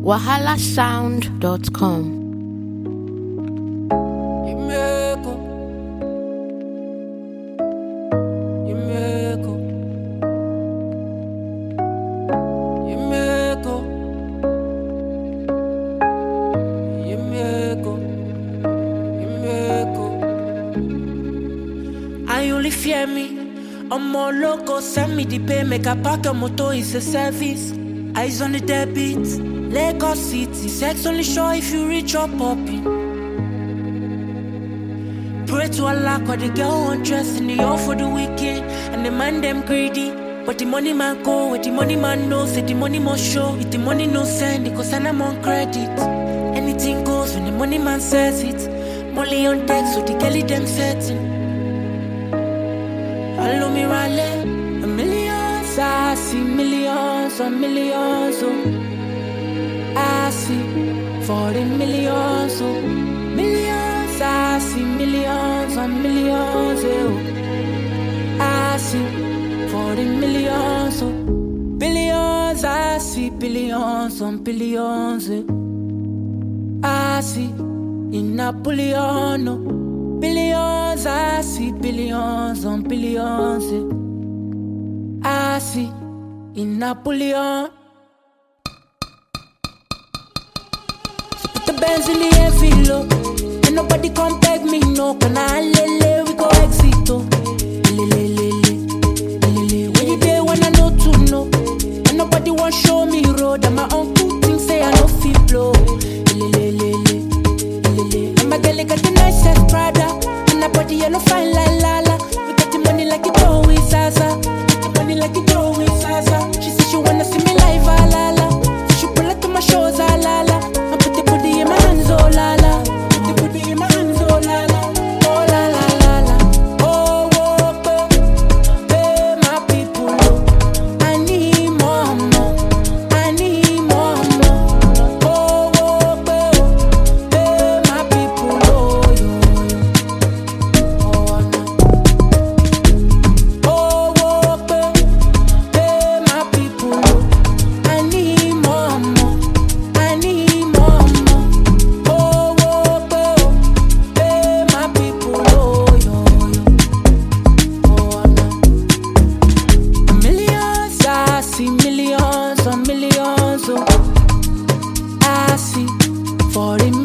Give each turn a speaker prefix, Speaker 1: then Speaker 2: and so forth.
Speaker 1: wahalasound.com.
Speaker 2: Fear me, I'm more loco. Send me the pay, make a pack a moto is a service. Eyes on the debit, Lagos City. Sex only show if you reach your poppy. Pray to Allah, cause the girl undressed in the all for the weekend. And the man them greedy, but the money man go, what the money man knows. Say the money must show, if the money no send it, cause I'm on credit. Anything goes when the money man says it. Molly on deck, so the girlie them setting. Follow me rally, a millions, I see millions on millions, oh. I see 40 millions, oh. Millions, I see millions on millions, oh. I see 40 millions, oh. Billions, I see billions on billions, oh. I see in Napoleon, oh. Billions, I see billions on billions. I see in Napoleon. So put the bands in the air, feel low. And nobody come beg me, no. Can I lele, we go exit, oh. Lele. When you there, when I know to know. And nobody want show me road. And my uncle thinks say I no feel blow. Lele. And my girl got the nicest Prada. And her body yellow fine like Lala. We got the money like it Joey Zaza. The money like it Joey Zaza. She said she wanna see me live, ah la la. So she pull up to my shows, ah la la. I put the booty in my hands, oh la la. Put the booty in my hands, oh la la. Oh la la la la. Oh, hey, my people, oh. I need more. I need more. Oh, hey, my people, oh, yo. Millions on millions, oh. I see 40 million.